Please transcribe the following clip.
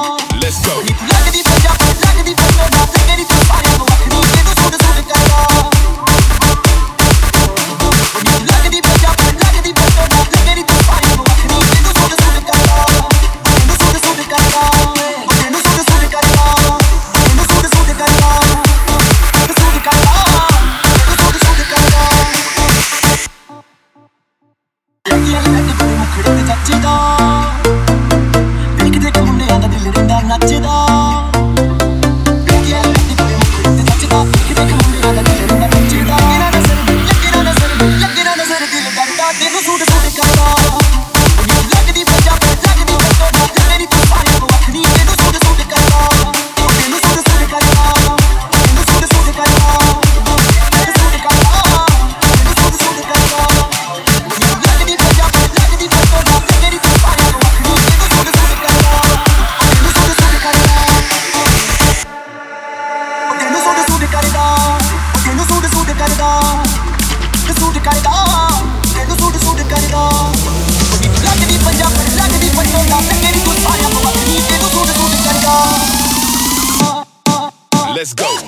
Let's go. ਲੱਗਦੀ ਪੰਜਾਬ ਲੱਗਦੀ photo ਨਾ ਤੇਰੀ ਤੂੰ ਸਾਰਿਆਂ ਨੂੰ ਵੱਖਰੀ ਤੈਨੂੰ ਸੁਣ ਸੁਣ ਕਰਦਾ ਲੱਗਦੀ ਪੰਜਾਬ ਲੱਗਦੀ ਫੋਟੋ ਨਾ ਤੇਰੀ ਤੂੰ ਸਾਰਿਆਂ ਨੂੰ ਵੱਖਰੀ ਤੈਨੂੰ ਸੁਣ ਸੁਣ ਕਰਦਾ ਤੈਨੂੰ ਸੁਣ ਸੁਣ ਕਰਦਾ ਤੈਨੂੰ ਸੁਣ ਸੁਣ ਕਰਦਾ ਤੈਨੂੰ ਸੁਣ ਸੁਣ ਕਰਦਾ ਤੈਨੂੰ ਸੁਣ ਕਰਦਾ ਤੈਨੂੰ ਸੁਣ ਸੁਣ ਕਰਦਾ ਲੱਗੀ ਕੋਈ ਮੁਖੜੇ ਤੇ ਜੱਜਦਾ ਦੇਖ ਦੇਖ ਮੁੰਡਿਆਂ ਦਾ ਦਿਲ ਰਹਿੰਦਾ ਨੱਚਦਾ ਤੈਨੂੰ ਸੂਟ ਸੂਟ ਕਰਦਾ ਲੱਗਦੀ ਪੰਜਾਬ ਲੱਗਦੀ ਫੋਟੋ ਨਾ ਤੇਰੀ ਤੂੰ ਸਾਰਿਆਂ ਨੂੰ ਵੱਖਰੀ ਤੈਨੂੰ ਸੂਟ ਸੂਟ ਕਰਦਾ ਤੈਨੂੰ ਸੂਟ ਸੂਟ ਕਰਦਾ ਤੈਨੂੰ ਸੂਟ ਸੂਟ ਕਰਦਾ ਤੈਨੂੰ ਸੂਟ ਕਰਦਾ ਤੈਨੂੰ ਸੂਟ ਸੂਟ ਕਰਦਾ ਲੱਗਦੀ ਪੰਜਾਬ ਲੱਗਦੀ ਫੋਟੋ ਨਾ ਤੇਰੀ ਤੂੰ ਸਾਰਿਆਂ ਨੂੰ ਵੱਖਰੀ ਤੈਨੂੰ ਸੂਟ ਸੂਟ ਕਰਦਾ ਤੈਨੂੰ ਸੂਟ ਸੂਟ ਕਰਦਾ ਤੈਨੂੰ ਸੂਟ ਸੂਟ ਕਰਦਾ ਤੈਨੂੰ ਸੂਟ ਸੂਟ ਕਰਦਾ ਸੂਟ ਕਰਦਾ ਤੈਨੂੰ ਸੂਟ ਸੂਟ ਕਰਦਾ ਲੱਗਦੀ ਪੰਜਾਬ ਲੱਗਦੀ ਫੋਟੋ ਨਾ ਤੇਰੀ ਤੂੰ ਸਾਰਿਆਂ ਨੂੰ ਵੱਖਰੀ ਤੈਨੂੰ ਸੂਟ ਸੂਟ ਕਰਦਾ Let's go.